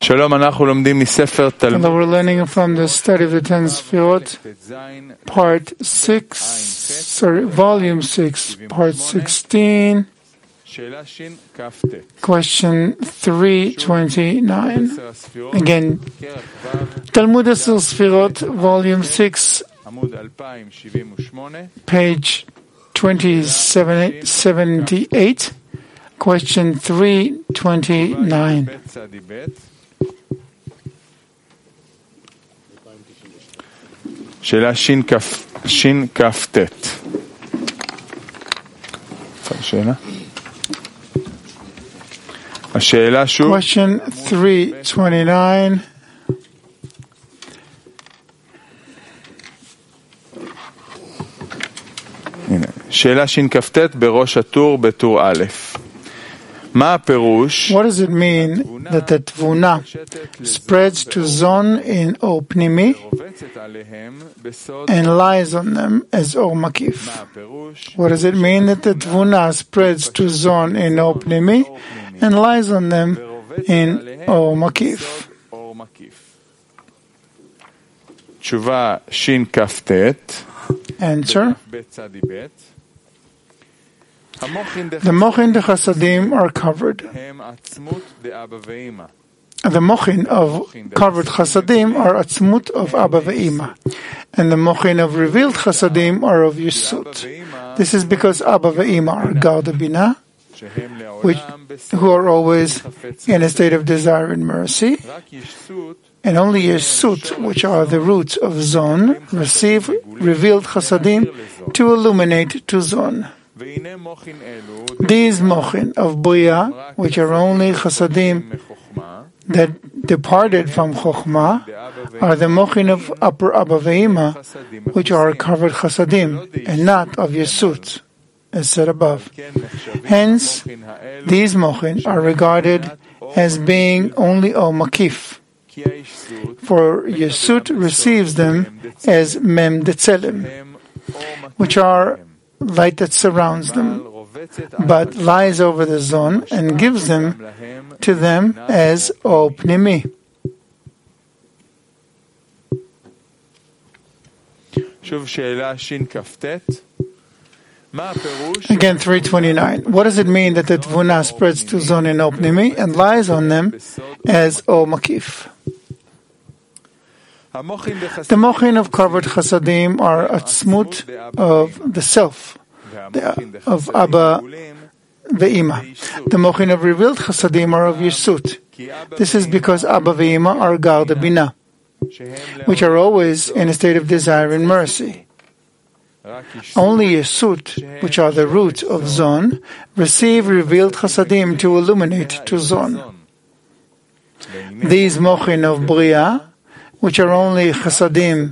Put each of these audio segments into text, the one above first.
Shalom, Hello, we're learning from the study of the 10 Sfirot, volume 6, part 16, question 329. Again, Talmud Asir Sfirot, volume 6, page 2078, question 329. שאלה שכ"ט. השאלה שוב. Question 329. הנה, שאלה שכ"ט בראש הטור בטור א'. מה הפירוש? What does it mean that the Tvuna spreads to Zon in O Pnimi and lies on them as O Makif? What does it mean that the Tvuna spreads to Zon in O Pnimi and lies on them in O Makif? תשובה שכ"ט. Answer. The Mochin de Chasadim are covered. The Mochin of covered Chasadim are Atzmut of Abba ve'Ima, and the Mochin of revealed Chasadim are of Yesut. This is because Abba ve'Ima are Gal Bina, who are always in a state of desire and mercy, and only Yesut, which are the roots of Zon, receive revealed Chasadim to illuminate to Zon. These mochin of Bria, which are only chasadim that departed from Chokhmah, are the mochin of upper Abba ve'Ima, which are covered chasadim, and not of Yesut, as said above. Hence, these mochin are regarded as being only O Makif, for Yesut receives them as Mem Detzelim, which are light that surrounds them, but lies over the Zon and gives them to them as O Pnimi. Again, 329. What does it mean that the Tvuna spreads to Zon in O Pnimi and lies on them as O Makif? The mochin of covered chasadim are atzmut of the self, of Abba ve'Ima. The mochin of revealed chasadim are of Yesut. This is because Abba ve'Ima are Gal Bina, which are always in a state of desire and mercy. Only Yesut, which are the roots of Zon, receive revealed chasadim to illuminate to Zon. These mochin of Bria, which are only chasadim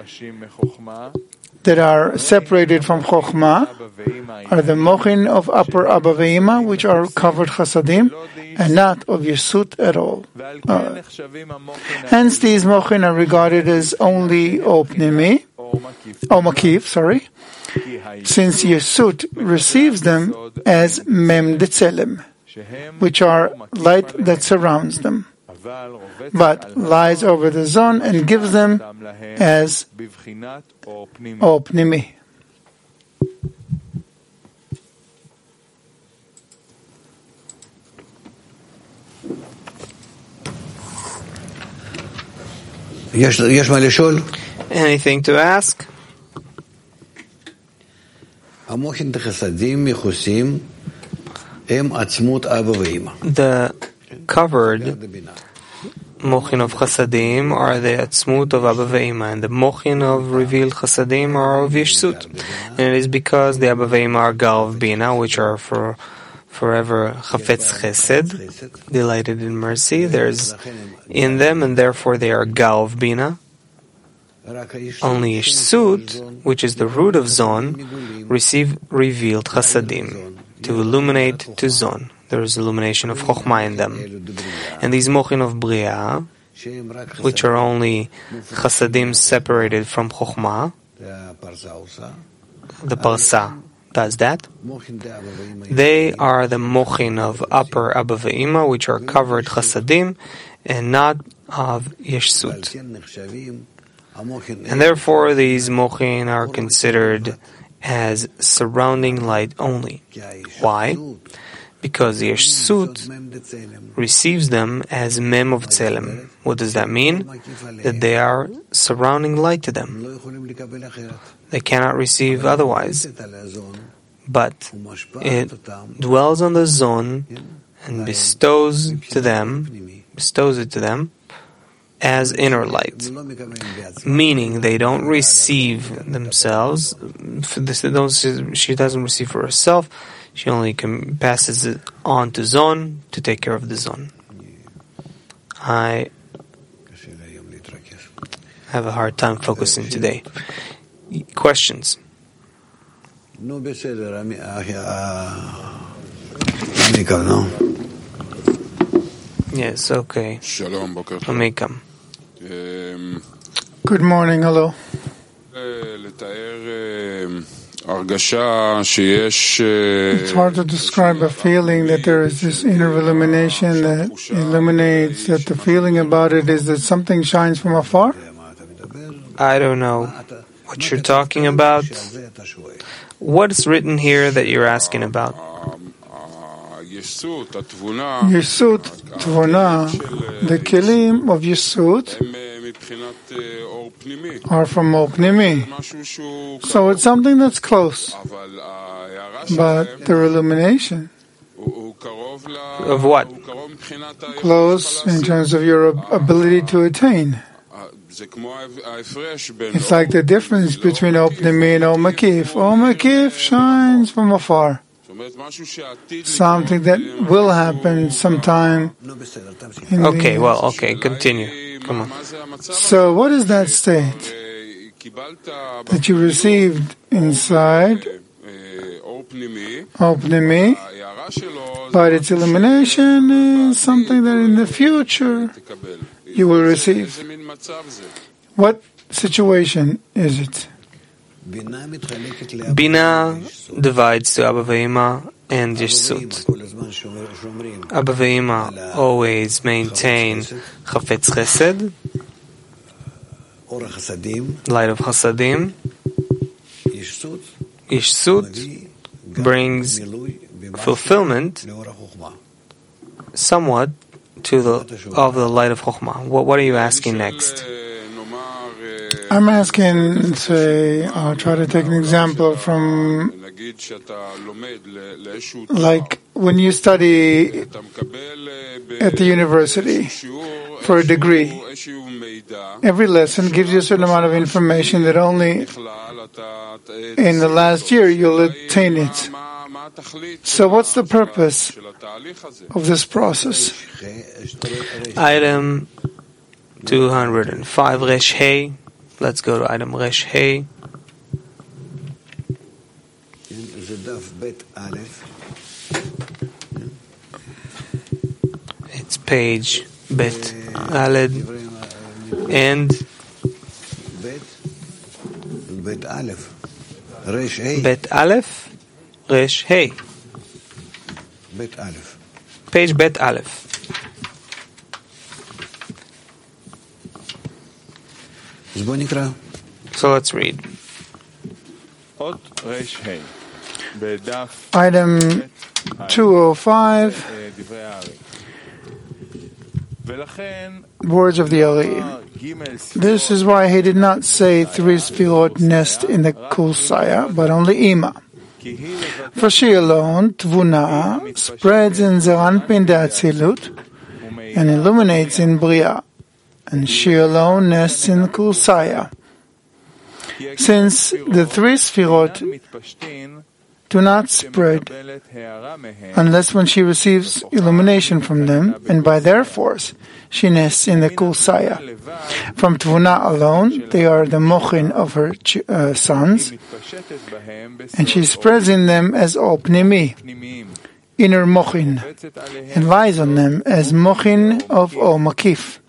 that are separated from Chokhmah, are the mochin of upper Abba ve'Ima, which are covered chasadim, and not of Yesut at all. Hence, these mochin are regarded as only O Pnimi, O Makif, since Yesut receives them as Mem Detzelim, which are light that surrounds them, but lies over the Zon and gives them as O Pnimi. Anything to ask? The covered mochin of chasadim are the atzmut of Abba ve'Ima, and the mochin of revealed chasadim are of Yeshut. And it is because the Abba ve'Ima are Gal Bina, which are forever chafetz chesed, delighted in mercy. There's in them, and therefore they are Gal Bina. Only Yeshut, which is the root of Zon, receive revealed chasadim to illuminate to Zon. There is illumination of Chokhmah in them. And these mochin of Bria, which are only chasadim separated from Chokhmah, the Parsa does that? They are the mochin of upper Abba Ve'ima, which are covered chasadim, and not of yeshsut. And therefore these mochin are considered as surrounding light only. Why? Because the yeshsut receives them as mem of tzelem. What does that mean? That they are surrounding light to them. They cannot receive otherwise. But it dwells on the zon and bestows it to them as inner light, meaning they don't receive themselves. She doesn't receive for herself. She only passes it on to zon to take care of the zon. I have a hard time focusing today. Questions? Yes, okay. Amikam. Good morning, hello. It's hard to describe a feeling that there is this inner illumination that illuminates, that the feeling about it is that something shines from afar? I don't know what you're talking about. What's written here that you're asking about? Yesut, Tvuna, the kelim of Yesut are from Opnimi. So it's something that's close. But their illumination of what? Close in terms of your ability to attain. It's like the difference between Opnimi and Makif. Makif shines from afar. Something that will happen sometime. Okay, continue. Come on. So what is that state that you received inside Opnimi, but its illumination is something that in the future you will receive? What situation is it? Bina divides to Abba Ve'ima and Yeshsut. Abba Ve'ima always maintain Chafetz Chesed, light of Chasadim. Yeshsut brings fulfillment somewhat to of the light of Chokhmah. What are you asking next? I'm asking, I'll try to take an example from, like when you study at the university for a degree. Every lesson gives you a certain amount of information that only in the last year you'll attain it. So what's the purpose of this process? Item 205, Resh Hey. Let's go to item Resh Hey. It's page Bet Aled and Bet Aleph Resh Hey. Page Bet Aleph. So let's read. Item 205, words of the Ari. This is why he did not say 3 Sfirot nest in the Kulsaya, but only Ima. For she alone, Tvuna, spreads in Zeranpin de Atzilut and illuminates in Bria, and she alone nests in Kulsaya. Since the 3 Sfirot do not spread unless when she receives illumination from them, and by their force she nests in the Kulsaya. From Tvuna alone, they are the mochin of her sons, and she spreads in them as Opnimi, inner mochin, and lies on them as mochin of Makif.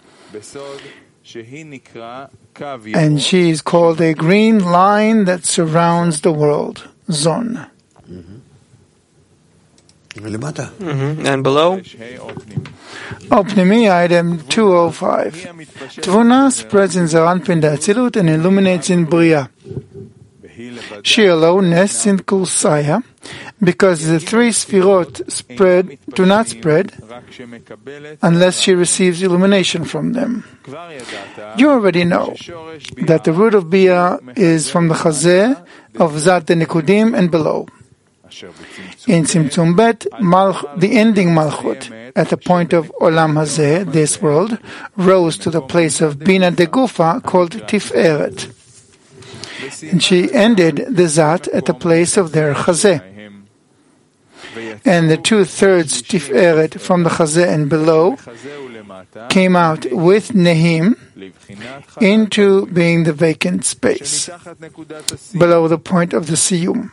And she is called a green line that surrounds the world, Zon. And below, Opnimi, item 205. Tvuna spreads in Zaranpin Atzilut and illuminates in Bria. She alone nests in Kursaya because the three Sfirot do not spread unless she receives illumination from them. You already know that the root of Bia is from the Chazeh of Zat the Nikudim and below. In Tzimtzum Bet, the ending Malchut, at the point of Olam Hazeh, this world, rose to the place of Bina de Gufa called Tiferet. And she ended the Zat at the place of their Chazeh. And the 2/3 Tiferet from the Chazeh and below came out with Nehim into being the vacant space below the point of the Siyum.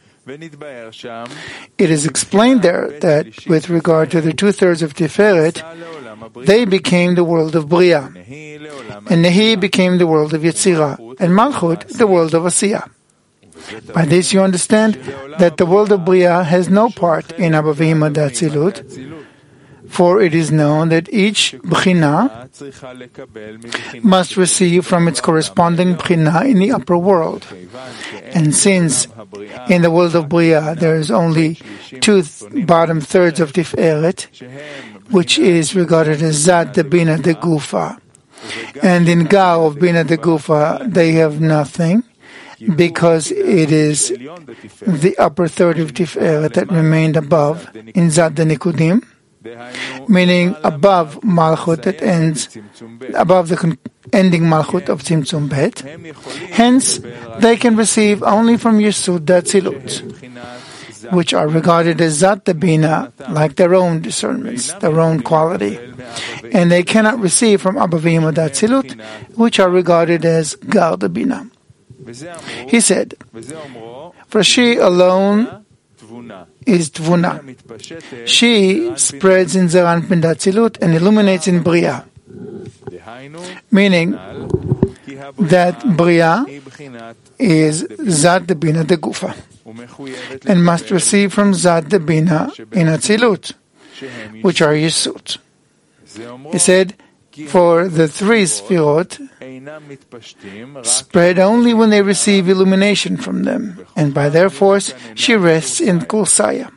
It is explained there that with regard to the 2/3 of Tiferet, they became the world of Bria, and Nehi became the world of Yetzirah, and Malchut the world of Asiyah. By this you understand that the world of Bria has no part in Abba Ve'ima D'Atzilut, for it is known that each Bechina must receive from its corresponding Bechina in the upper world. And since in the world of Bria there is only 2 bottom thirds of Tiferet, which is regarded as Zat de Bina de Gufa, and in Gao of Bina de Gufa they have nothing, because it is the upper third of Tiferet that remained above in Zat de Nikudim, meaning above Malchut that ends, above the ending Malchut of Tzimtzum Bet. Hence, they can receive only from Yesud D'Atzilut, which are regarded as Zat de Bina, like their own discernments, their own quality. And they cannot receive from Abba Ve'ima D'Atzilut, which are regarded as Gar de Bina. He said, for she alone is Tvuna. She spreads in Zaranpin D'Atzilut and illuminates in Bria. Meaning that Bria is Zat de Bina de Gufa and must receive from Zat de Bina in Atzilut, which are Yesut. He said, for the 3 Sfirot spread only when they receive illumination from them, and by their force she rests in Kursaya.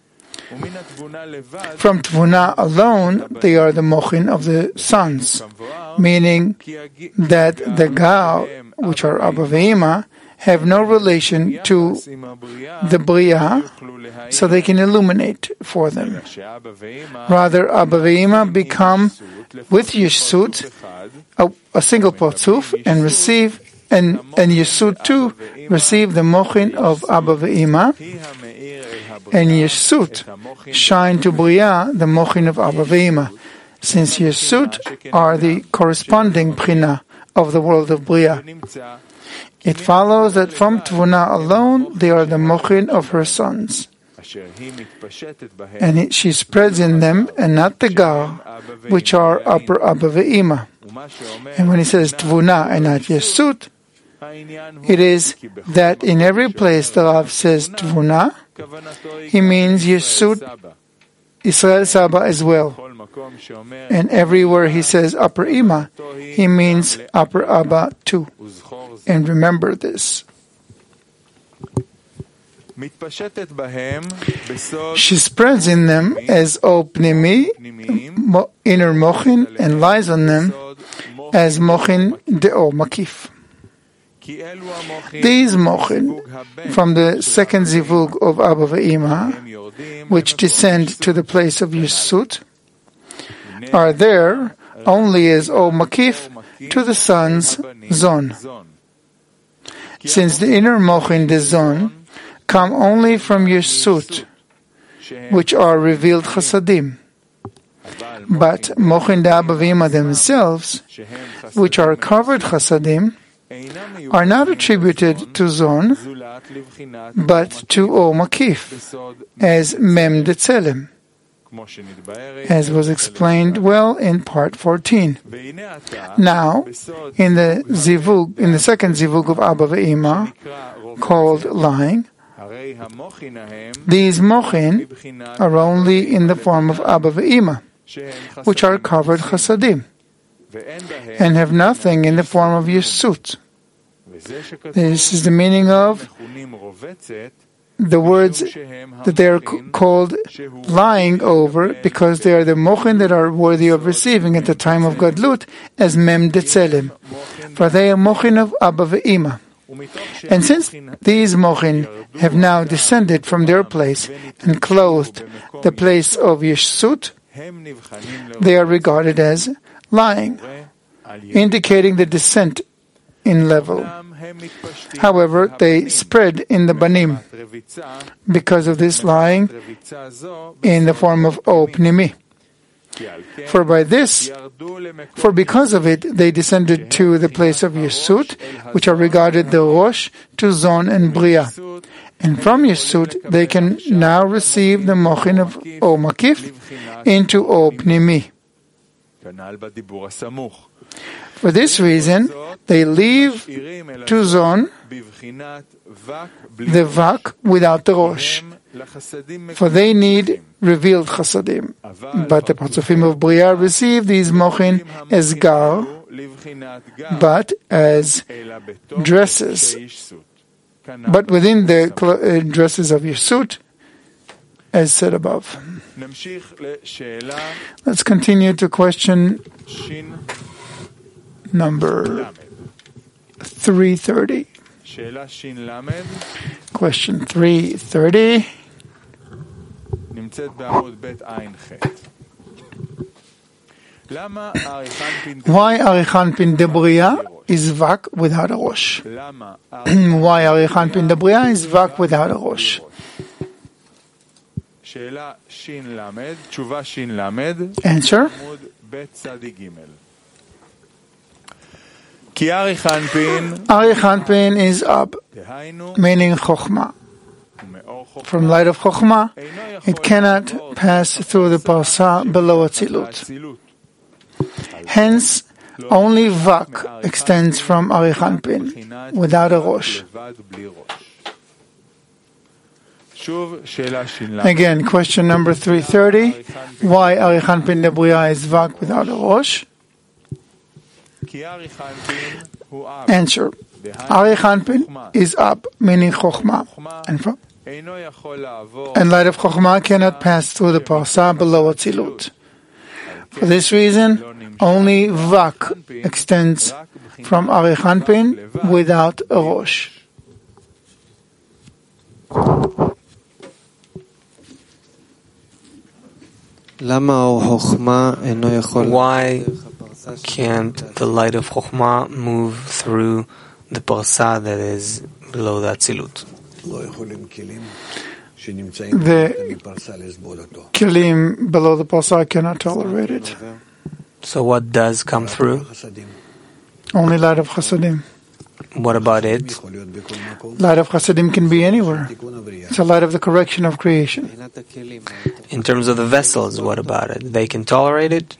From Tvuna alone, they are the Mochin of the sons, meaning that the Gal, which are Abba Ve'ima, have no relation to the Bria, so they can illuminate for them. Rather, Abba Ve'ima become with Yesud a single Parzuf and receive, and Yesud too receive the Mochin of Abba Ve'ima, and Yesud shine to Bria the Mochin of Abba Ve'ima, since Yesud are the corresponding Bchina of the world of Bria. It follows that from Tvuna alone they are the Mochin of her sons, and she spreads in them, and not the Gar, which are upper Abba Ve'ima. And when he says Tvuna and not Yesud, it is that in every place the Rav says Tvuna, he means Yesud, Israel Saba as well. And everywhere he says upper Ima, he means upper Abba too. And remember this. She spreads in them as O Pnimi, inner Mochin, and lies on them as Mochin De'o Makif. These Mochin, from the second Zivug of Abba Ve'ima, which descend to the place of Yesut, are there only as O Makif to the sons Zon. Since the inner Mochin, the Zon, come only from Yesut, which are revealed Chasadim. But Mochin de Abba Ve'ima themselves, which are covered Chasadim, are not attributed to Zon, but to O Makif, as Mem de Tzelem, as was explained well in part 14. Now, in the second Zivug of Abba Ve'ima, called lying, These mochin are only in the form of Abba ve'Ima, which are covered chasadim, and have nothing in the form of Yesut. This is the meaning of the words that they are called lying over, because they are the mochin that are worthy of receiving at the time of Gadlut as Mem Detzelem, for they are mochin of Abba ve'Ima. And since these mochin have now descended from their place and clothed the place of Yeshut, they are regarded as lying, indicating the descent in level. However, they spread in the Banim because of this lying in the form of O Pnimi. For because of it, they descended to the place of Yesut, which are regarded the Rosh, to Zon and Bria. And from Yesut, they can now receive the mochin of O Makif into O Pnimi. For this reason, they leave to Zon the Vak without the Rosh, for they need revealed chasadim. But the Parzufim of Bria receive these mochin as Gar, but as dresses, but within the dresses of Yesut, as said above. Let's continue to question number 330. Question 330. Why Arichan Pin Debria is Vak without a Rosh? Why Arichan Pin Debria is Vak without a Rosh? Answer. Arichan Pin is up, meaning Chokhmah. From light of Chokhmah, it cannot pass through the Parsa below Atzilut. Hence, only Vak extends from Arichan Pin, without a Rosh. Again, question number 330. Why Arichan Pin Debria is Vak without a Rosh? Answer. Arichan Pin is up, meaning Chokhmah, and light of Chokhmah cannot pass through the Parsa below Atzilut. For this reason, only Vak extends from Arichan Pin without a Rosh. Why can't the light of Chokhmah move through the Parsa that is below the Atzilut? The Kelim below the Parsa cannot tolerate it. So what does come through? Only light of Chasadim. What about it? Light of Chasadim can be anywhere. It's a light of the correction of creation. In terms of the vessels, what about it? They can tolerate it?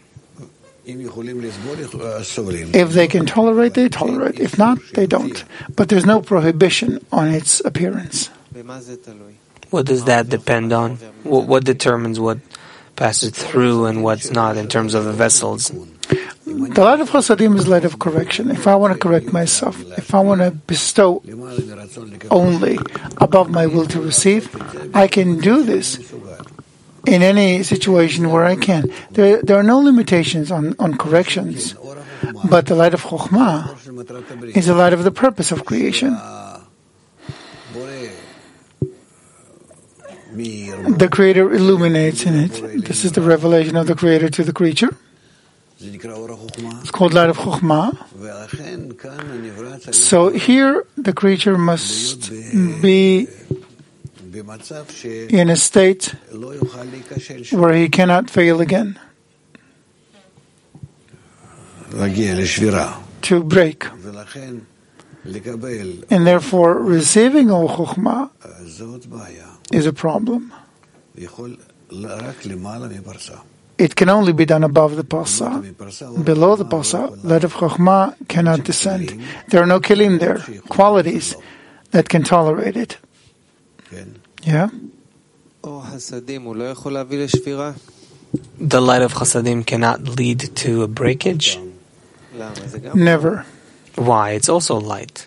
If they can tolerate, they tolerate. If not, they don't. But there's no prohibition on its appearance. What does that depend on? What determines what passes through and what's not in terms of the vessels? The light of Chasadim is light of correction. If I want to correct myself, if I want to bestow only above my will to receive, I can do this in any situation where I can. There are no limitations on corrections, but the light of Chokhmah is the light of the purpose of creation. The Creator illuminates in it. This is the revelation of the Creator to the creature. It's called light of Chokhmah. So here the creature must be in a state where he cannot fail again, to break. And therefore receiving all Chokhmah is a problem. It can only be done above the Parsa. Below the Parsa, light of Chokhmah cannot descend. There are no kelim there, qualities that can tolerate it. Yeah? The light of Chasadim cannot lead to a breakage? Never. Why? It's also light.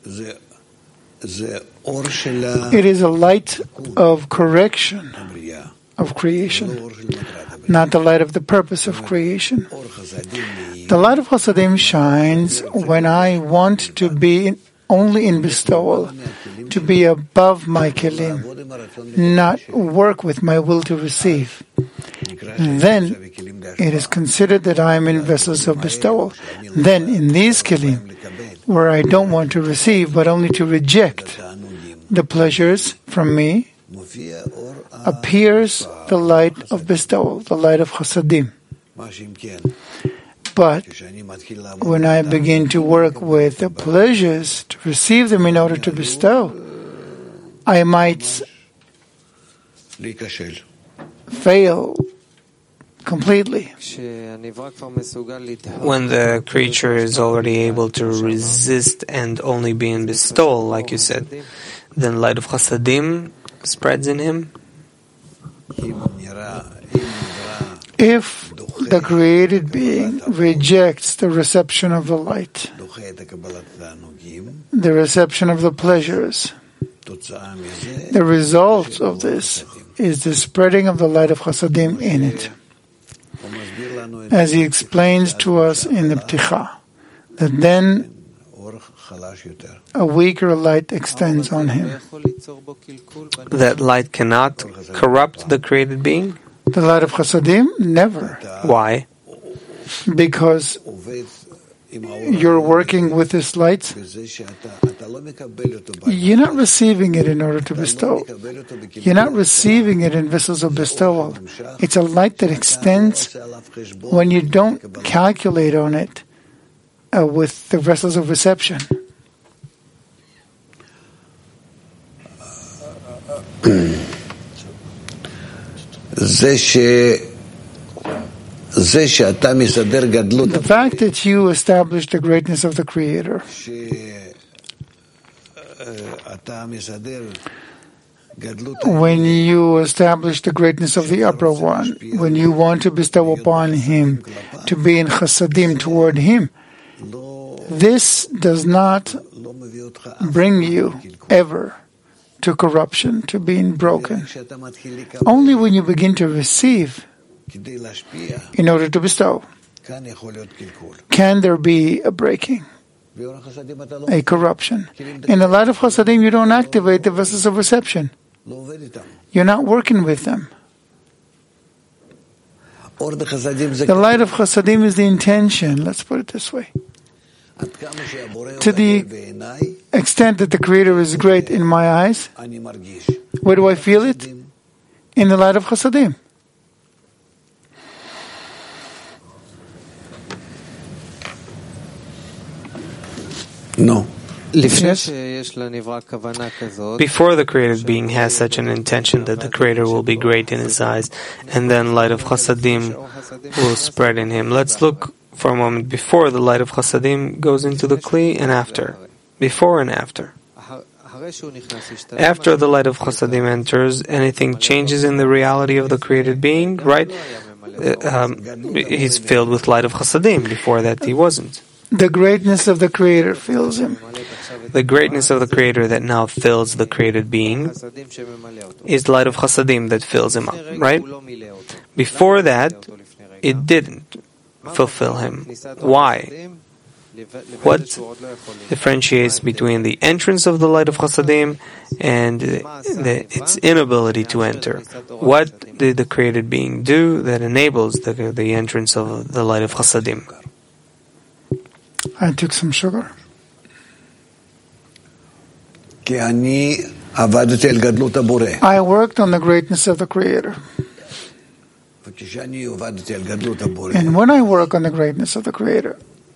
It is a light of correction of creation, not the light of the purpose of creation. The light of Chasadim shines when I want to be only in bestowal, to be above my kelim, not work with my will to receive. Then it is considered that I am in vessels of bestowal. Then in these kelim, where I don't want to receive but only to reject the pleasures from me, appears the light of bestowal, the light of Chasadim. But when I begin to work with the pleasures, to receive them in order to bestow, I might fail completely. When the creature is already able to resist and only be in bestowal, like you said, then light of Chasadim spreads in him? If the created being rejects the reception of the light, the reception of the pleasures, the result of this is the spreading of the light of Chasadim in it. As he explains to us in the Pticha, that then a weaker light extends on him. That light cannot corrupt the created being? The light of Chasadim? Never. Why? Because you're working with this light, you're not receiving it in order to bestow. You're not receiving it in vessels of bestowal. It's a light that extends when you don't calculate on it with the vessels of reception. The fact that you established the greatness of the Creator, when you establish the greatness of the Upper One, when you want to bestow upon Him, to be in Chasadim toward Him, this does not bring you ever to corruption, to being broken. Only when you begin to receive in order to bestow can there be a breaking, a corruption. In the light of Chasadim, you don't activate the vessels of reception. You're not working with them. The light of Chasadim is the intention, let's put it this way. To the extent that the Creator is great in my eyes, where do I feel it? In the light of Chasadim. No. Yes. Before the created being has such an intention that the Creator will be great in his eyes, and then light of Chasadim will spread in him. Let's look for a moment before the light of Chasadim goes into the Kli, and after. Before and after. After the light of Chasadim enters, anything changes in the reality of the created being, right? He's filled with light of Chasadim. Before that, he wasn't. The greatness of the Creator fills him. The greatness of the Creator that now fills the created being is light of Chasadim that fills him up, right? Before that, it didn't fulfill him. Why? What differentiates between the entrance of the light of Chasadim and its inability to enter? What did the created being do that enables the entrance of the light of Chasadim? I took some sugar. I worked on the greatness of the Creator. And when I work on the greatness of the Creator,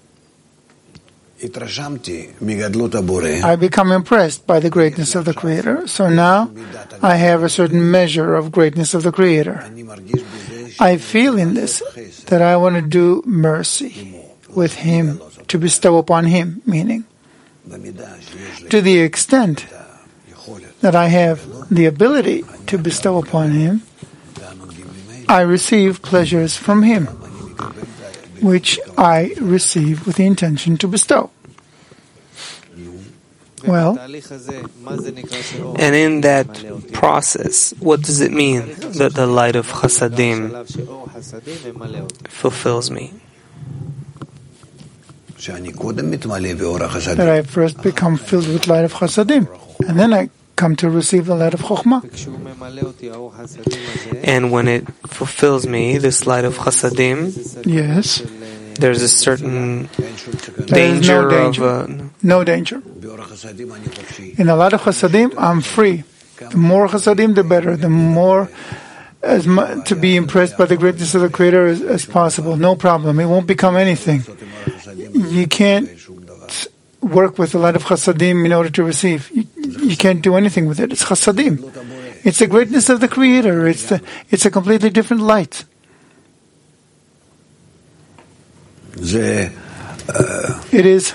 I become impressed by the greatness of the Creator. So now I have a certain measure of greatness of the Creator. I feel in this that I want to do mercy with Him, to bestow upon Him, meaning to the extent that I have the ability to bestow upon him, I receive pleasures from him, which I receive with the intention to bestow. Well, and in that process, what does it mean that the light of Chasadim fulfills me? that I first become filled with light of Chasadim, and then I come to receive the light of Chokhmah. And when it fulfills me, this light of Chasadim, Yes, there's a certain there is danger no danger. In the light of Chasadim, I'm free. The more Chasadim, the better. The more to be impressed by the greatness of the Creator as possible. No problem. It won't become anything. You can't work with the light of Chasadim in order to receive. You can't do anything with it. It's Chasadim. It's the greatness of the Creator. It's a completely different light. It is.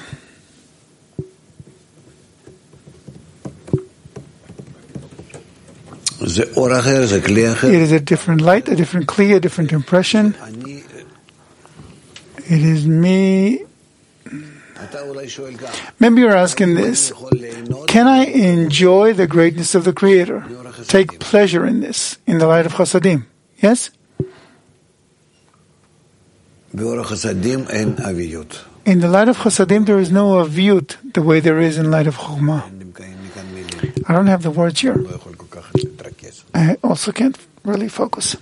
It is a different light, a different kli, a different impression. It is me. Maybe you're asking this. Can I enjoy the greatness of the Creator? Take pleasure in this, in the light of Chasadim? Yes? In the light of Chasadim, there is no aviyut the way there is in light of Chokhmah. I don't have the words here. I also can't really focus.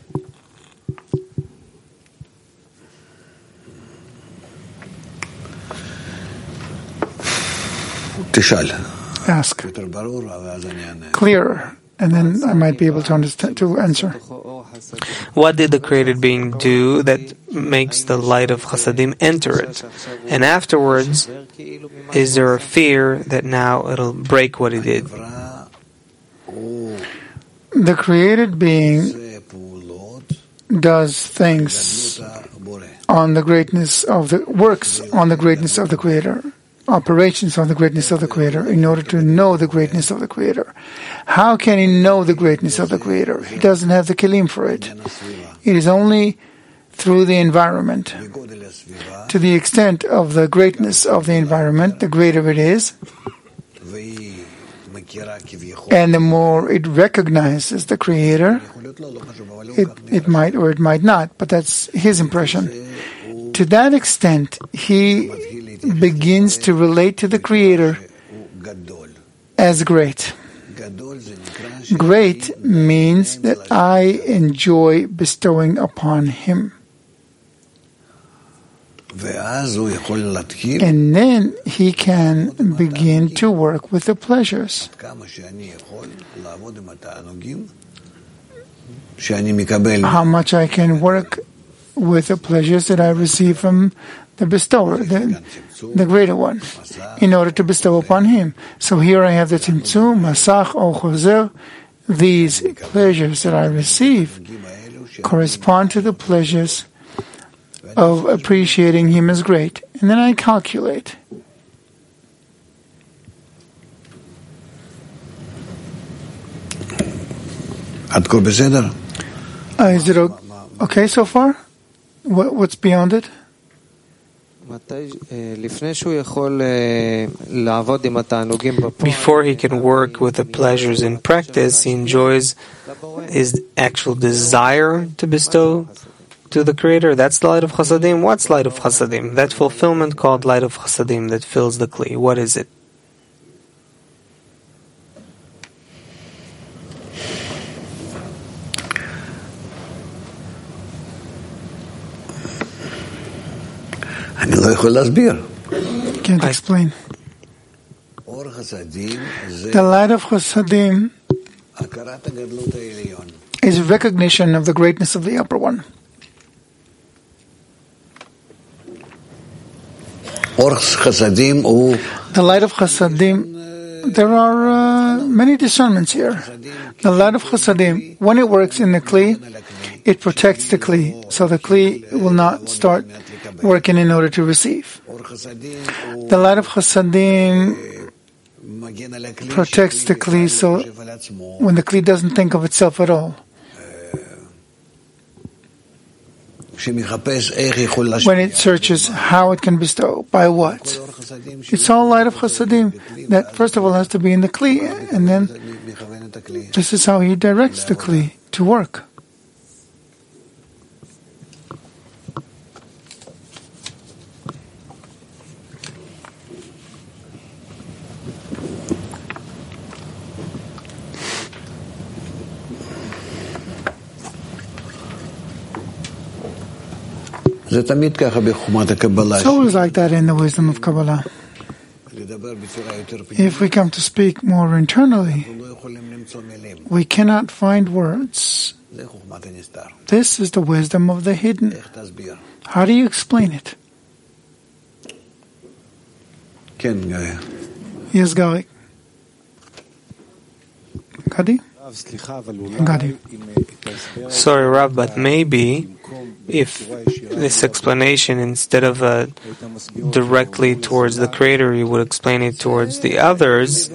Ask. Clearer, and then I might be able to understand, to answer. what did the created being do that makes the light of Chasadim enter it? And afterwards, is there a fear that now it'll break what he did? The created being does things on the greatness of the works on the greatness of the Creator, operations on the greatness of the Creator, in order to know the greatness of the Creator. How can he know the greatness of the Creator? He doesn't have the kelim for it. It is only through the environment. To the extent of the greatness of the environment, the greater it is, and the more it recognizes the Creator, it might or it might not, but that's his impression. To that extent, he begins to relate to the Creator as great. Great means that I enjoy bestowing upon him. And then he can begin to work with the pleasures. How much I can work with the pleasures that I receive from the bestower, the greater one, in order to bestow upon him. So here I have the Tzimtzum, Masach, O Choser. These pleasures that I receive correspond to the pleasures of appreciating him as great. And then I calculate. Is it okay so far? What's beyond it? Before he can work with the pleasures in practice, he enjoys his actual desire to bestow to the Creator. That's the light of Chasadim. What's light of Chasadim? That fulfillment called light of Chasadim that fills the Kli. What is it? Can't explain. The light of Chasadim is recognition of the greatness of the upper one. The light of Chasadim, there are many discernments here. The light of Chasadim, when it works in the Kli, it protects the Kli, so the Kli will not start working in order to receive. The light of Chasadim protects the Kli so when the Kli doesn't think of itself at all. When it searches how it can bestow, by what. It's all light of Chasadim. That first of all has to be in the Kli, and then this is how he directs the Kli to work. זה תמיד ככה בחוכמת הקבלה. It's always like that in the wisdom of Kabbalah. If we come to speak more internally, we cannot find words. This is the wisdom of the hidden. How do you explain it? Yes, Gary. Gadi? Gadi. Sorry, Rav, but maybe if this explanation, instead of directly towards the Creator, you would explain it towards the others.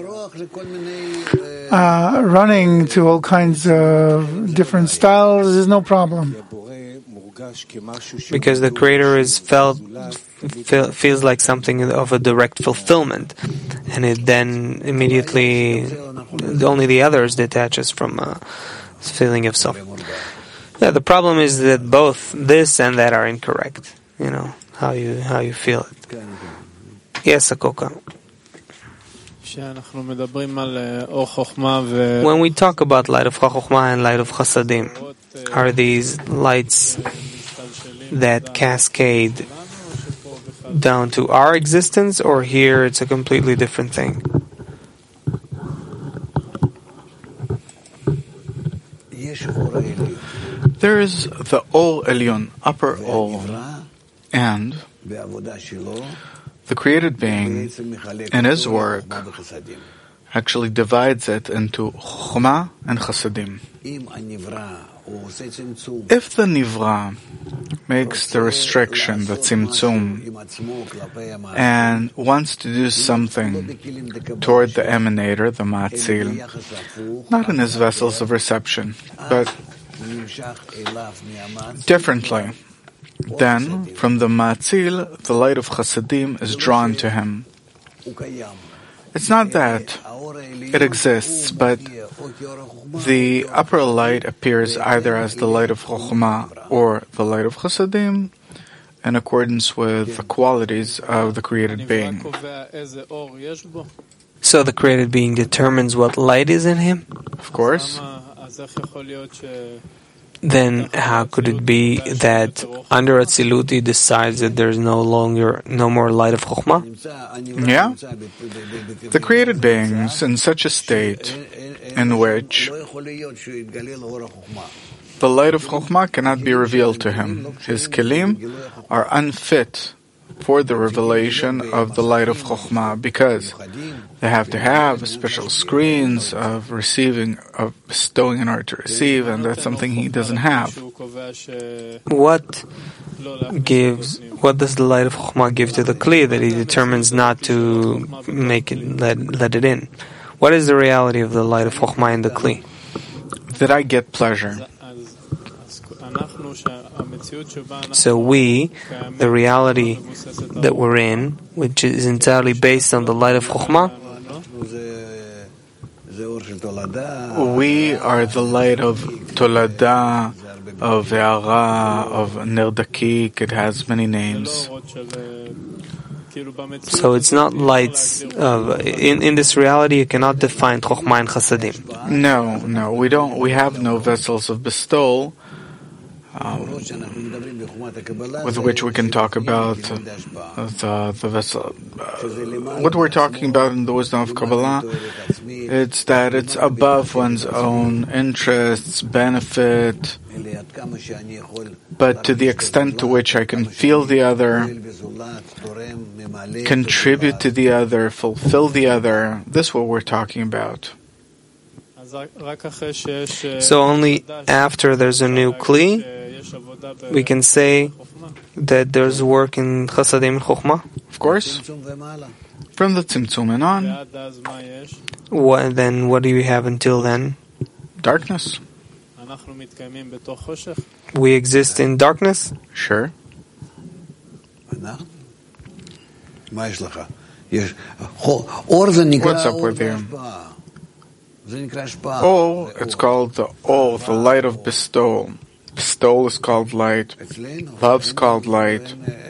Running to all kinds of different styles is no problem. Because the Creator feels like something of a direct fulfillment, and it then immediately only the others detaches from feeling of self. Yeah, the problem is that both this and that are incorrect. You know how you feel it. Yes, Akoka. When we talk about light of Chokhmah and light of Chasadim, are these lights that cascade down to our existence, or here it's a completely different thing? There is the Or Elyon, upper Or, and the created being in his work actually divides it into Chokhmah and Chasadim. If the Nivra makes the restriction, the Tzimtzum, and wants to do something toward the emanator, the Matzil, not in his vessels of reception, but differently, then from the Matzil, the light of Chasadim is drawn to him. It's not that it exists, but the upper light appears either as the light of Chokhmah or the light of Chasadim in accordance with the qualities of the created being. So the created being determines what light is in him? Of course. Then how could it be that under Atzilut he decides that there's no more light of Chokhmah? Yeah. The created beings in such a state in which the light of Chokhmah cannot be revealed to him. His kelim are unfit for the revelation of the light of Chokhmah because they have to have special screens of bestowing in order to receive, and that's something he doesn't have. What does the light of Chokhmah give to the Kli that he determines not to make it, let it in? What is the reality of the light of Chokhmah in the Kli? That I get pleasure. So the reality that we're in, which is entirely based on the light of Chokhmah, we are the light of Tolada, of Ve'ara, of Nerdakik. It has many names. So it's not lights in this reality. You cannot define Chokhmah and Chasadim. No, we don't. We have no vessels of bestowal with which we can talk about the vessel. What we're talking about in the wisdom of Kabbalah, it's that it's above one's own interests, benefit, but to the extent to which I can feel the other, contribute to the other, fulfill the other, this is what we're talking about. So only after there's a new Kli, we can say that there's work in Chasadim and Chokhmah? Of course. From the Tzimtzum and on, what do you have until then? darkness. We exist in darkness? Sure. What's up with you? Oh, it's called the light of bestowal. Bestowal is called light. Love's called light.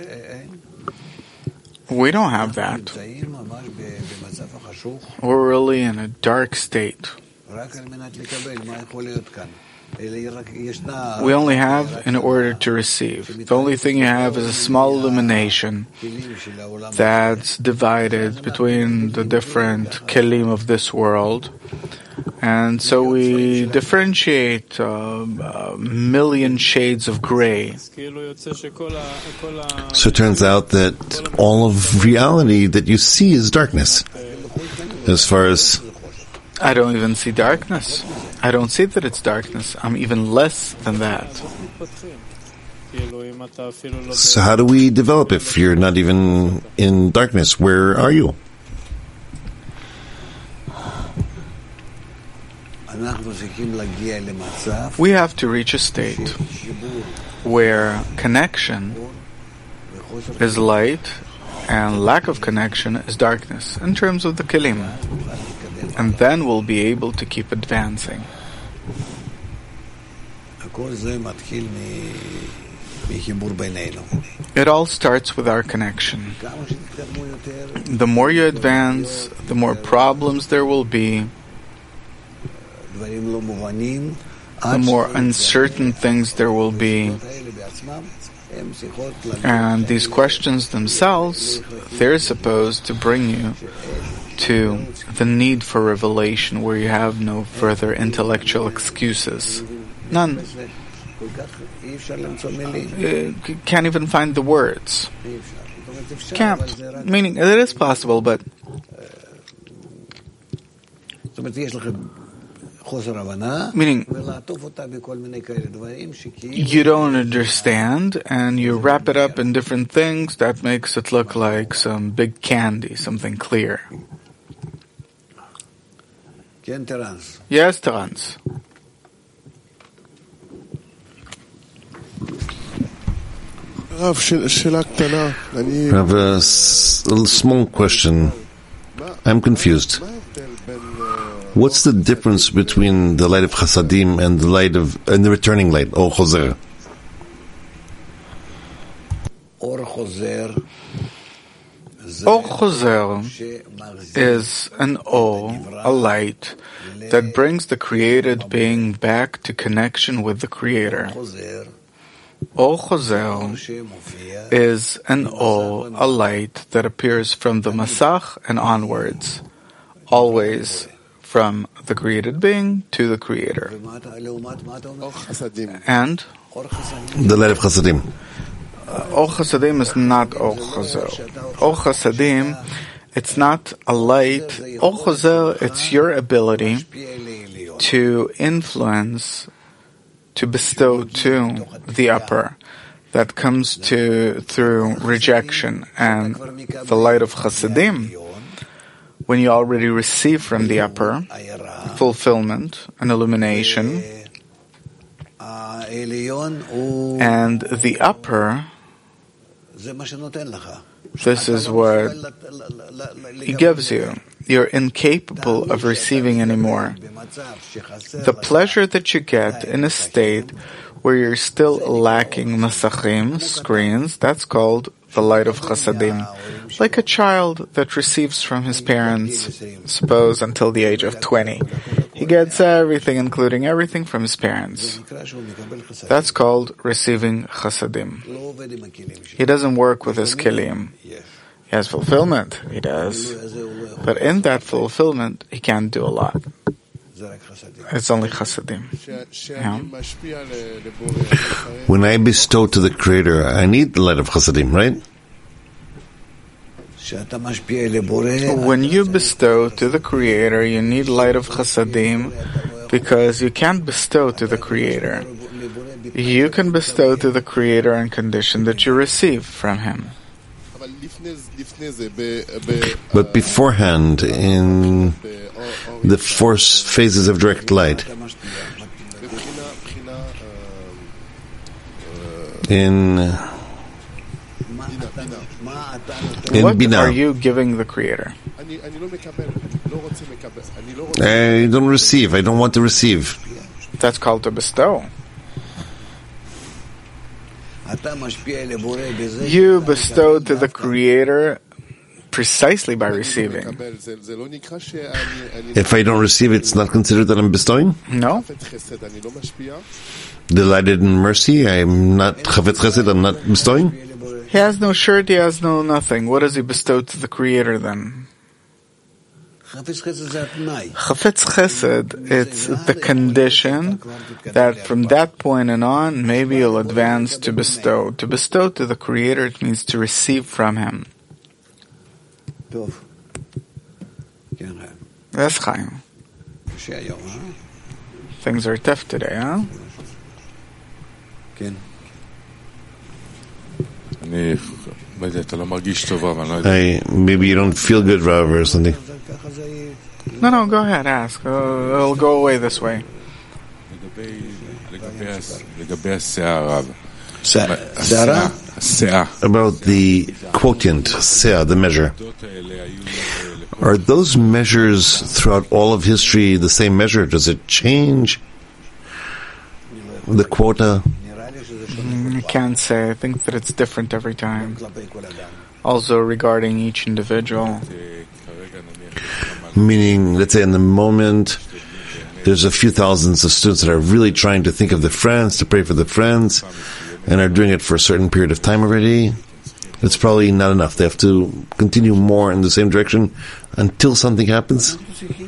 We don't have that. We're really in a dark state. We only have in order to receive. The only thing you have is a small illumination that's divided between the different kelim of this world. And so we differentiate a million shades of gray. So it turns out that all of reality that you see is darkness. As far as... I don't even see darkness. I don't see that it's darkness. I'm even less than that. So how do we develop if you're not even in darkness? Where are you? We have to reach a state where connection is light and lack of connection is darkness in terms of the kelim. And then we'll be able to keep advancing. It all starts with our connection. The more you advance, the more problems there will be, the more uncertain things there will be. And these questions themselves, they're supposed to bring you to the need for revelation, where you have no further intellectual excuses. None. You can't even find the words. Can't. Meaning, it is possible, but meaning you don't understand and you wrap it up in different things that makes it look like some big candy, something clear. Yes, Terence. I have a small question. I'm confused. What's the difference between the light of Chasadim and the light of and the returning light, Or Choser? Or Choser is an a light that brings the created being back to connection with the Creator. Or Choser is an a light that appears from the Masach and onwards, always from the created being to the Creator. And the light of Chasadim. Or Chasadim is not Or Choser. Or Chasadim, it's not a light. Or Choser, it's your ability to influence, to bestow to the upper, that comes through rejection. And the light of Chasadim, when you already receive from the upper fulfillment and illumination, and the upper, this is what he gives you. You're incapable of receiving anymore. The pleasure that you get in a state where you're still lacking masachim, screens, that's called the light of Chasadim. Like a child that receives from his parents, suppose until the age of 20. He gets everything, including everything from his parents. That's called receiving Chasadim. He doesn't work with his kelim. He has fulfillment, he does. But in that fulfillment, he can't do a lot. It's only Chasadim. Yeah. When I bestow to the Creator, I need the light of Chasadim, right? When you bestow to the Creator, you need light of Chasadim, because you can't bestow to the Creator. You can bestow to the Creator on condition that you receive from Him. But beforehand, in the 4 phases of direct light, in what Bina, are you giving the Creator? I don't receive. I don't want to receive. That's called to bestow. You bestow to the Creator precisely by receiving. If I don't receive, it's not considered that I'm bestowing? No? Delighted in mercy, I'm not Chafetz Chesed, I'm not bestowing? He has no shirt, he has no nothing. What does he bestow to the Creator then? Chafetz Chesed, it's the condition that from that point on, maybe you'll advance to bestow. To bestow to the Creator, it means to receive from Him. That's Chaim. Things are tough today, huh? Maybe you don't feel good, Rav, or something. No, go ahead, ask. It'll go away this way. About the quotient, seah, the measure. Are those measures throughout all of history the same measure? Does it change? The quota? I can't say. I think that it's different every time. Also regarding each individual. Meaning, let's say in the moment, there's a few thousands of students that are really trying to think of the friends, to pray for the friends, and are doing it for a certain period of time already. It's probably not enough. They have to continue more in the same direction until something happens.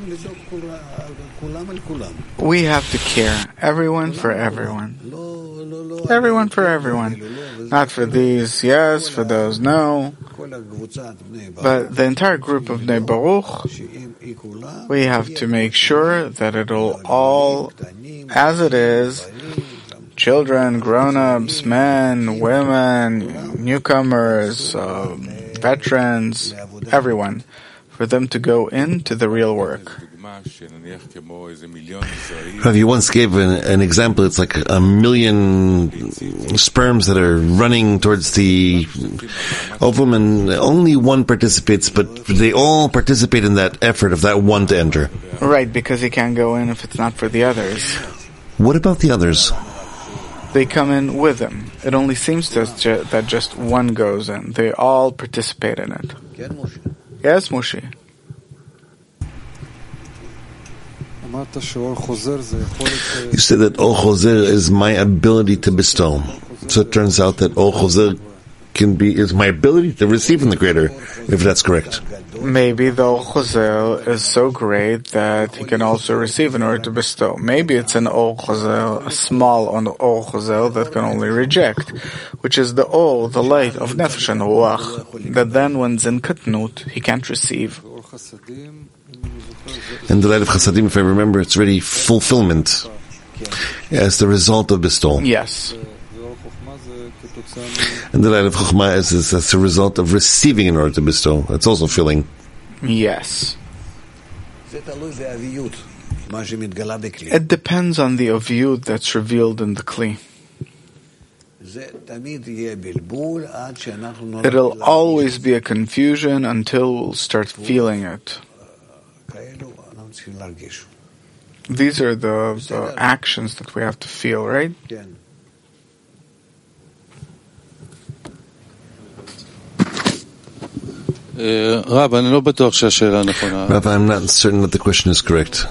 We have to care. Everyone for everyone. Everyone for everyone. Not for these, yes, for those, no. But the entire group of Bnei Baruch, we have to make sure that it'll all, as it is, children, grown-ups, men, women, newcomers, veterans, everyone, for them to go into the real work. Rav, you once gave an example. It's like 1 million sperms that are running towards the ovum, and only one participates, but they all participate in that effort of that one to enter. Right, because he can't go in if it's not for the others. What about the others? They come in with him. It only seems to us that just one goes in. They all participate in it. Yes, Moshe? You said that Or Chozer is my ability to bestow. So it turns out that Or Chozer is my ability to receive from the Creator, if that's correct. Maybe the Or Chozer is so great that he can also receive in order to bestow. Maybe it's an Or Chozer, a small Or Chozer that can only reject, which is the Or, the light of Nefesh and Ruach, that then when Zin Katnut, he can't receive. And the light of Chasadim, if I remember, it's already fulfillment as the result of bestowal. Yes. And the light of Chokhmah is as a result of receiving in order to bestow. It's also filling. Yes. It depends on the Oviut that's revealed in the Kli. It'll always be a confusion until we'll start feeling it. These are the actions that we have to feel, right? Rav, I'm not certain that the question is correct.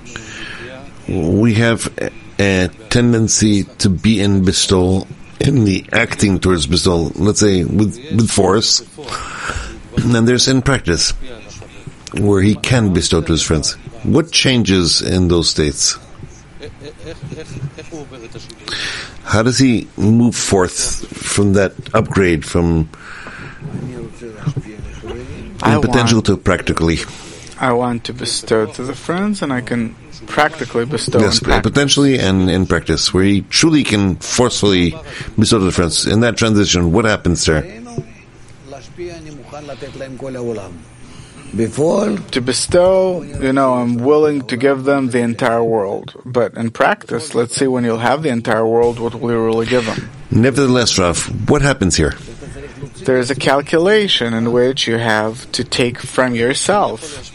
We have a tendency to be in bestowal, in the acting towards bestowal, let's say with force, and then there's in practice, where he can bestow to his friends. What changes in those states? How does he move forth from that upgrade from potential to practically? I want to bestow to the friends, and I can practically bestow. Yes, potentially and in practice, where he truly can forcefully bestow to the friends. In that transition, what happens there? To bestow, I'm willing to give them the entire world. But in practice, let's see, when you'll have the entire world, what will you really give them? Nevertheless, Rav, what happens here? There's a calculation in which you have to take from yourself.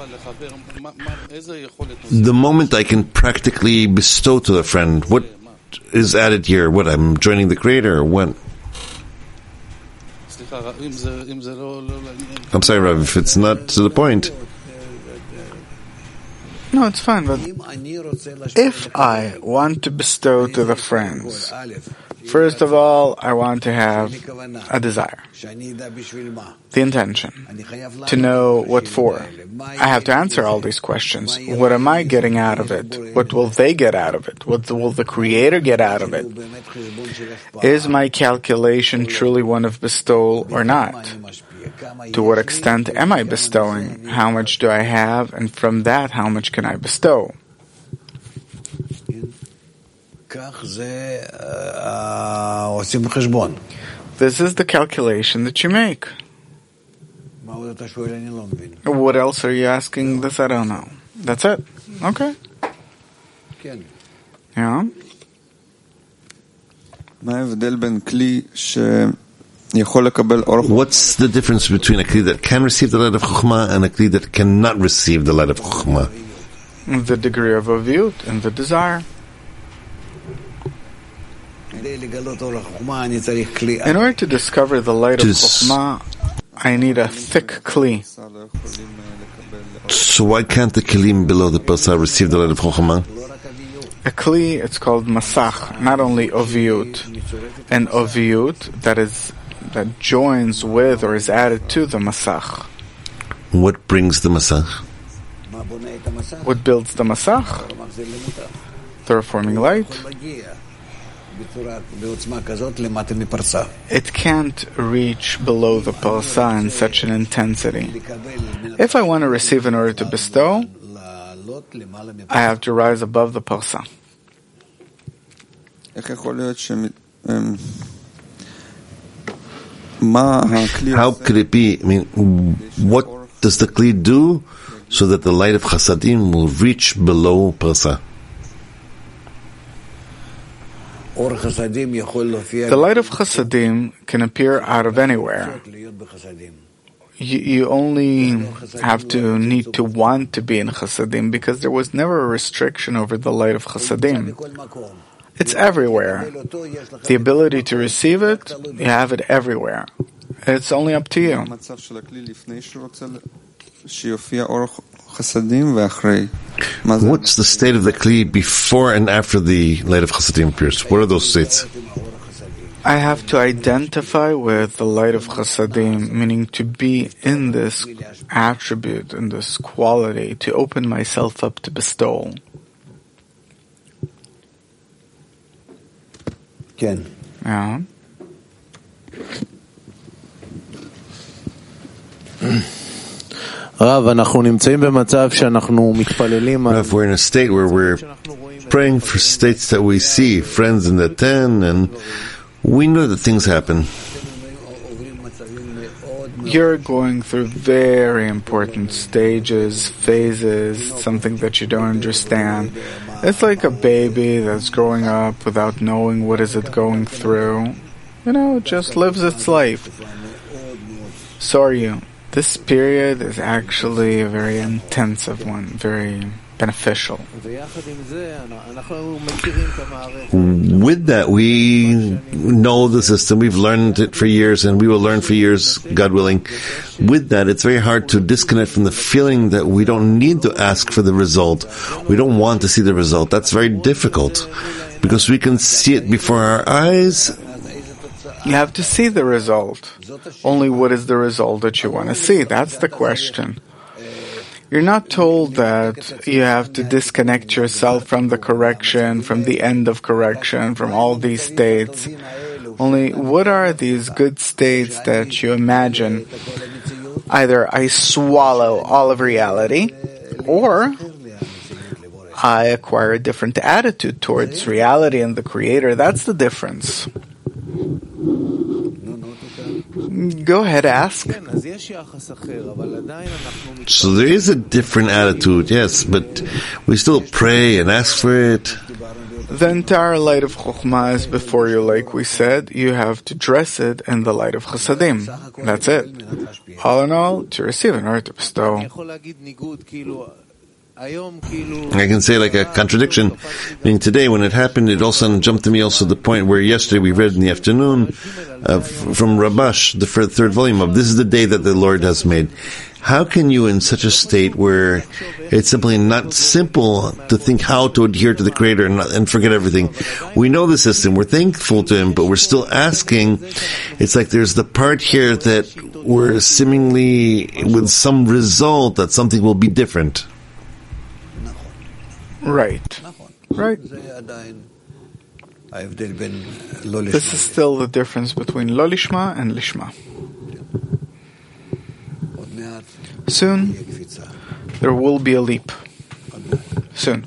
The moment I can practically bestow to a friend, what is added here? What, I'm joining the Creator, or what? I'm sorry, Rav, if it's not to the point. No, it's fine, but if I want to bestow to the friends, first of all, I want to have a desire, the intention, to know what for. I have to answer all these questions. What am I getting out of it? What will they get out of it? What will the Creator get out of it? Is my calculation truly one of bestowal or not? To what extent am I bestowing? How much do I have? And from that, how much can I bestow? This is the calculation that you make. What else are you asking this? I don't know. That's it. Okay. Yeah. What's the difference between a kli that can receive the light of Chokhmah and a kli that cannot receive the light of Chokhmah? The degree of aviyut and the desire. In order to discover the light of Chokhmah, I need a thick kli. So why can't the kelim below the Parsa receive the light of Chokhmah? A kli, it's called masach, not only oviyut. An oviyut that joins with or is added to the masach. What brings the masach? What builds the masach? The reforming light. It can't reach below the parsa in such an intensity. If I want to receive in order to bestow, I have to rise above the parsa. How could it be? What does the kli do so that the light of chasadim will reach below parsa? The light of chasadim can appear out of anywhere. You only have to need to want to be in chasadim, because there was never a restriction over the light of chasadim. It's everywhere. The ability to receive it, you have it everywhere. It's only up to you. What's the state of the kli before and after the light of chasadim appears? What are those states? I have to identify with the light of chasadim, meaning to be in this attribute, in this quality, to open myself up to bestowal. Yeah. Rav, we're in a state where we're praying for states that we see, friends in the 10, and we know that things happen. You're going through very important stages, phases, something that you don't understand. It's like a baby that's growing up without knowing what is it going through. It just lives its life. So are you. This period is actually a very intensive one, very beneficial. With that, we know the system. We've learned it for years, and we will learn for years, God willing. With that, it's very hard to disconnect from the feeling that we don't need to ask for the result. We don't want to see the result. That's very difficult, because we can see it before our eyes. You have to see the result. Only what is the result that you want to see? That's the question. You're not told that you have to disconnect yourself from the correction, from the end of correction, from all these states. Only what are these good states that you imagine? Either I swallow all of reality, or I acquire a different attitude towards reality and the Creator. That's the difference. Go ahead, ask. So there is a different attitude, yes, but we still pray and ask for it. The entire light of Chokhmah is before you, like we said. You have to dress it in the light of Chasadim. That's it. All in all, to receive in order to bestow. I can say like a contradiction. Meaning today, when it happened, it also jumped to me also the point where yesterday we read in the afternoon from Rabash, the third volume of "This is the day that the Lord has made." How can you, in such a state where it's simply not simple to think how to adhere to the Creator and forget everything? We know the system, we're thankful to Him, but we're still asking. It's like there's the part here that we're seemingly with some result that something will be different. Right. This is still the difference between lo lishma and lishma. Soon, there will be a leap. Soon.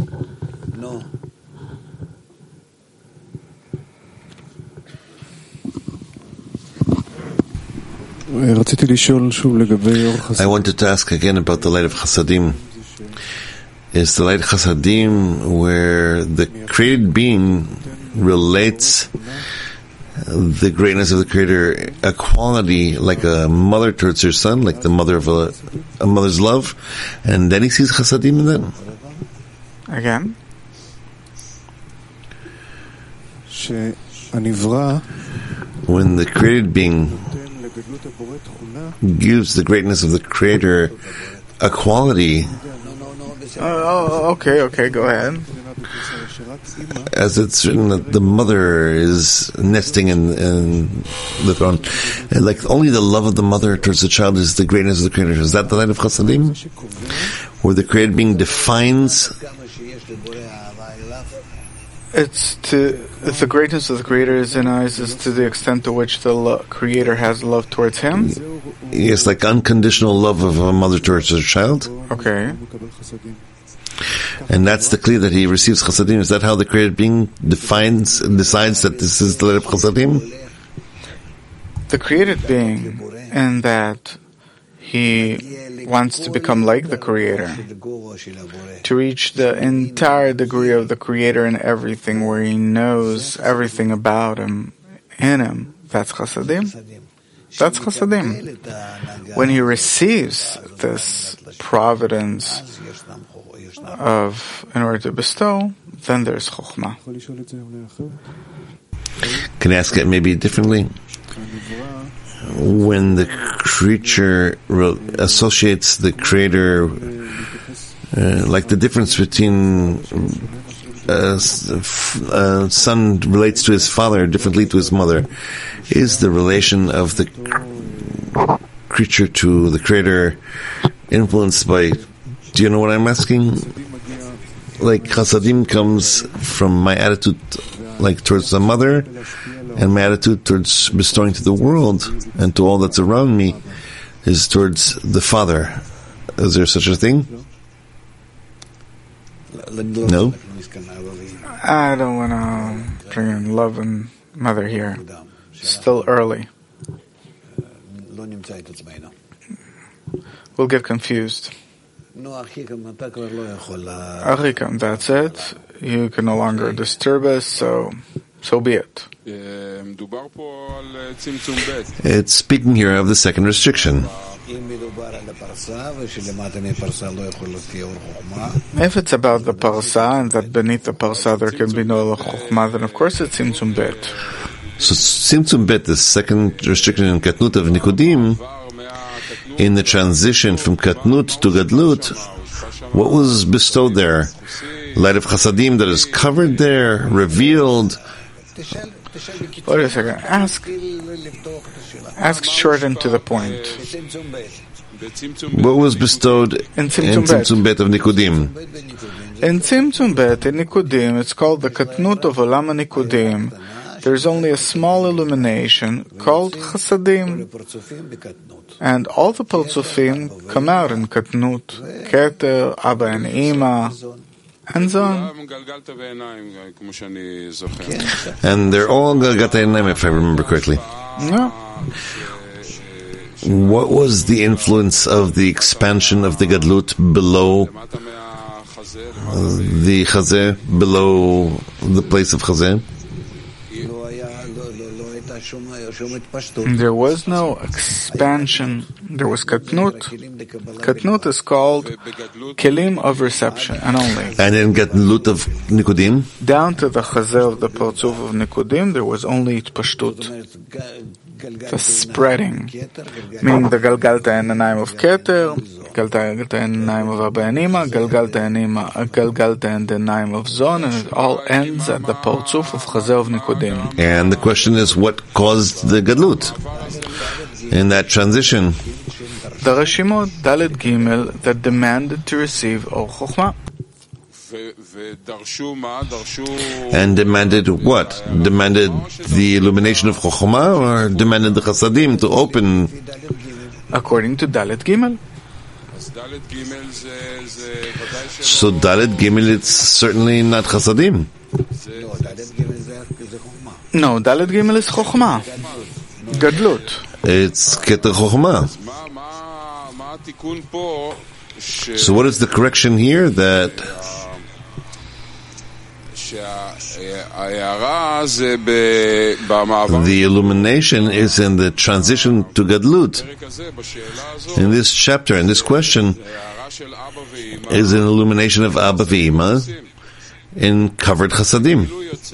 I wanted to ask again about the light of Chasadim. Is the light of Chasadim where the created being relates the greatness of the Creator, a quality like a mother towards her son, like the mother of a mother's love, and then he sees Chasadim in that? Again? When the created being gives the greatness of the Creator a quality. Okay, go ahead. As it's written that the mother is nesting in the throne, and like only the love of the mother towards the child is the greatness of the Creator. Is that the light of Chasadim, where the created being defines? It's the greatness of the Creator is in eyes is to the extent to which the Creator has love towards him. Yes, like unconditional love of a mother towards her child. Okay. And that's the clear that he receives Chasadim. Is that how the created being decides that this is the light of Chasadim? The created being, in that he wants to become like the Creator, to reach the entire degree of the Creator in everything, where he knows everything about him, in him. That's Chasadim. That's Chasadim. When he receives this providence in order to bestow, then there's Chokhmah. Can I ask it maybe differently? When the creature associates the Creator, like the difference between a son relates to his father differently to his mother, is the relation of the creature to the Creator influenced by, do you know what I'm asking? Like Chasadim comes from my attitude like towards the mother, and my attitude towards bestowing to the world and to all that's around me is towards the Father. Is there such a thing? No? I don't want to bring in love and mother here. Still early. We'll get confused. Achikam, that's it. You can no longer disturb us, so be it. It's speaking here of the second restriction. If it's about the parsa, and that beneath the parsa there can be no chokhmah, then of course it's Tzimtzum Bet. So Tzimtzum Bet, the second restriction in Katnut of Nikudim, in the transition from Katnut to Gadlut, what was bestowed there? Light of Chasadim that is covered there, revealed. Wait a second. Ask short and to the point. What was bestowed in Tzimtzum Bet of Nikudim? In Tzimtzum Bet, in Nikudim, it's called the Katnut of Olam Nikudim. There's only a small illumination called Chasadim. And all the Partzufim come out in Katnut. Keter, Abba and Ima, and so on. And they're all Galgat Einayim, if I remember correctly. Yeah. what was the influence of the expansion of the Gadlut below the Chazeh, below the place of Chazeh? There was no expansion. There was katnut. Katnut is called kelim of reception, and only. And in Gadlut of Nikudim? Down to the chazeh of the Partzuf of Nikudim, there was only itpashtut, the spreading, meaning the galgalta enanayim of Keter, galgalta enanayim of Abba Anima, galgalta enanayim of Zon, and it all ends at the Partzuf of chazeh of Nikudim. And the question is, what caused the Gadlut in that transition? The Rashimot Dalet Gimel that demanded to receive Or Chochmah. And demanded what? Demanded the illumination of Chochmah, or demanded the Chasadim to open? According to Dalet Gimel. So Dalet Gimel, it's certainly not Chasadim. No, Dalet Gimel is Chochmah. Gadlut. It's Keter Chochmah. So what is the correction here? That the illumination is in the transition to Gadlut. In this chapter, in this question, is an illumination of Abba V'Ima in covered Chasadim.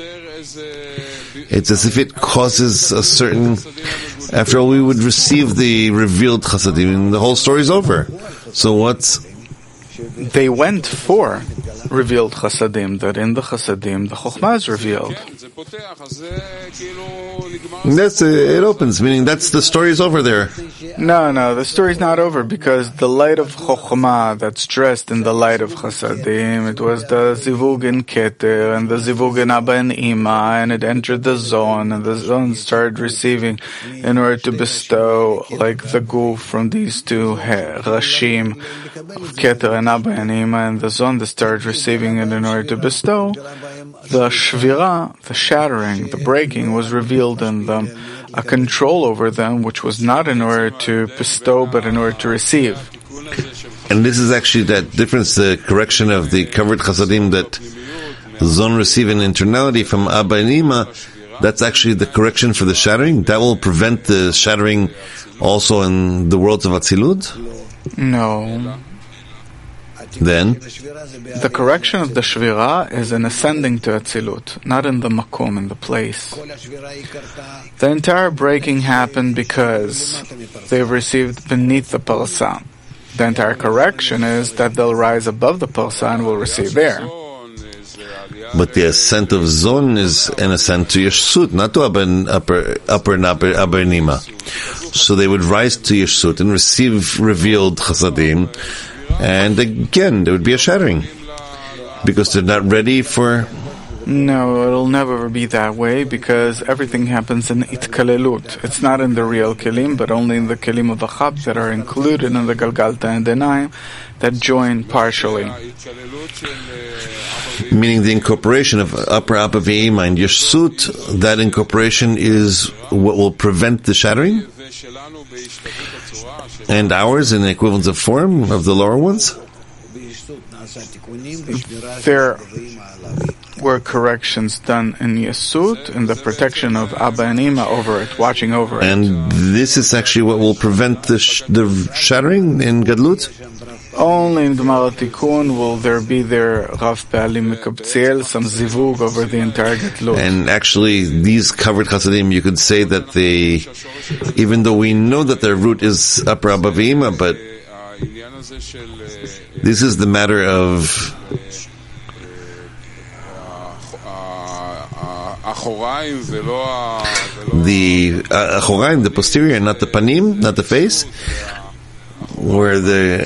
It's as if it causes a certain... After all, we would receive the revealed Chasadim, and the whole story is over. So what's... They went for revealed Chasadim, that in the Chasadim, the Chochmah is revealed. It opens, meaning that's the story is over there. No, the story's not over, because the light of Chochmah that's dressed in the light of Chasadim, it was the Zivug in Keter, and the Zivug in Abba and Ima, and it entered the Zon, and the Zon started receiving in order to bestow, like the Guf from these two Rashim, of Keter and Abba and Ima, and the Zon that started receiving it in order to bestow. The Shvira, the shattering, the breaking, was revealed in them, a control over them, which was not in order to bestow, but in order to receive. And this is actually that difference, the correction of the covered Chasadim that Zon receive an internality from Abba and Ima. That's actually the correction for the shattering. That will prevent the shattering also in the worlds of Atzilut? No. Then? The correction of the Shvira is in ascending to Atzilut, not in the Makom, in the place. The entire breaking happened because they've received beneath the Parsa. The entire correction is that they'll rise above the Parsa and will receive there. But the ascent of Zon is an ascent to Yeshut, not to Abba Nima. So they would rise to Yeshut and receive revealed Chasadim, and again, there would be a shattering. Because they're not ready for... No, it'll never be that way, because everything happens in Itkalelut. It's not in the real Kelim, but only in the Kelim of the Chab that are included in the Galgalta and Denaim that join partially. Meaning the incorporation of Upper Abba V'Ima and Yeshut, that incorporation is what will prevent the shattering? And ours in the equivalence of form of the lower ones? There were corrections done in Yesut, in the protection of Abba and Ima over it, watching over it. And this is actually what will prevent the shattering in Gadlut? Only in Gemara Tikkun will there be Rav Pe'alim Mekabtziel, some zivug over the entire Gadlut. And actually, these covered Chasadim, you could say that they, even though we know that their root is Upper Abba V'Ima, but this is the matter of the Achoraim, the posterior, not the Panim, not the face, where the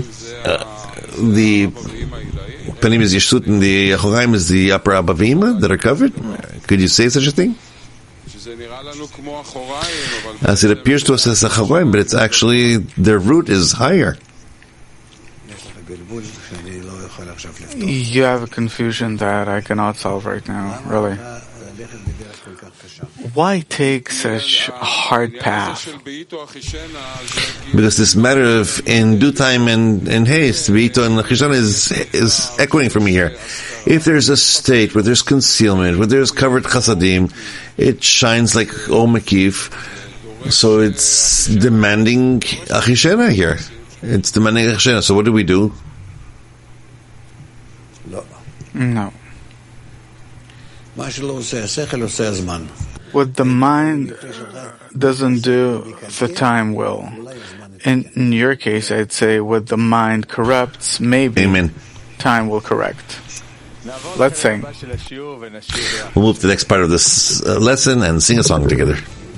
Panim is Yeshut and the Achoraim is the Upper Abba V'Ima that are covered. Could you say such a thing? As it appears to us as Achoraim, but it's actually their root is higher. You have a confusion that I cannot solve right now, really. Why take such a hard path? Because this matter of in due time and in haste, Beito and Chishana is echoing for me here. If there's a state where there's concealment, where there's covered chasadim, it shines like Omekif. So it's demanding Achishena here. It's demanding Achishena. So what do we do? No. What the mind doesn't do, the time will. In your case, I'd say what the mind corrupts, maybe Amen. Time will correct. Let's sing. We'll move to the next part of this lesson and sing a song together.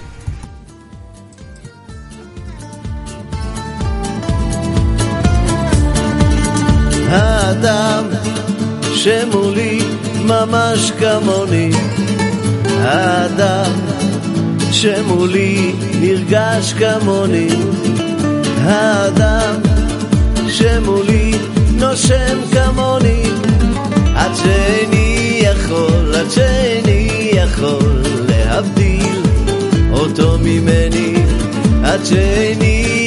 האדם שמולי ממש כמוני, האדם שמולי נרגש כמוני, האדם שמולי נושם כמוני, עד שאיני יכול להבדיל אותו ממני, עד שאיני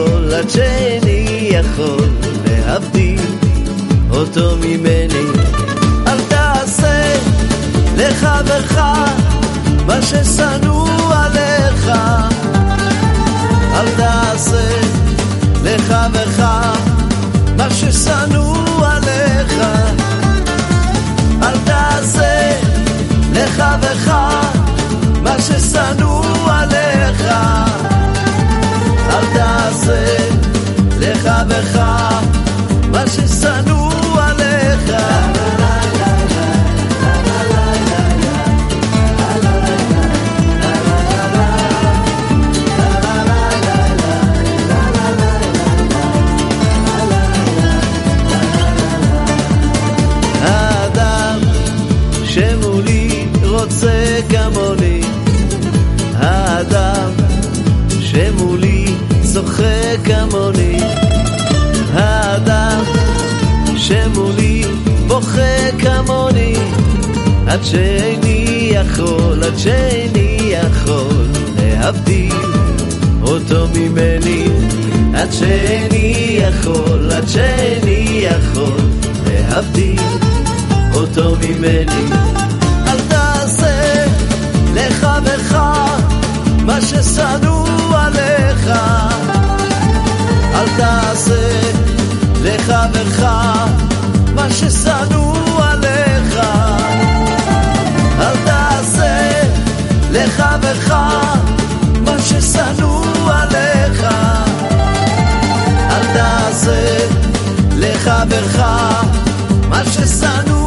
יכול להבדיל אותו ממני. אל תעשה לחברך מה ששנוא עליך, אל תעשה לחברך מה ששנוא עליך, אל תעשה לחברך מה ששנוא עליך, אל תעשה לחברך מה ששנוא עליך. האדם שמולי רוצה כמוני, האדם שמולי צוחק כמוני, האדם שמולי בוכה כמוני, עד שאיני יכול להבדיל אותו ממני, עד שאיני יכול להבדיל אותו ממני. אל תעשה לחברך מה ששנוא עליך, אל תעשה לחברך מה ששנוא עליך, אל תעשה לחברך מה ששנוא עליך, אל תעשה לחברך מה ששנוא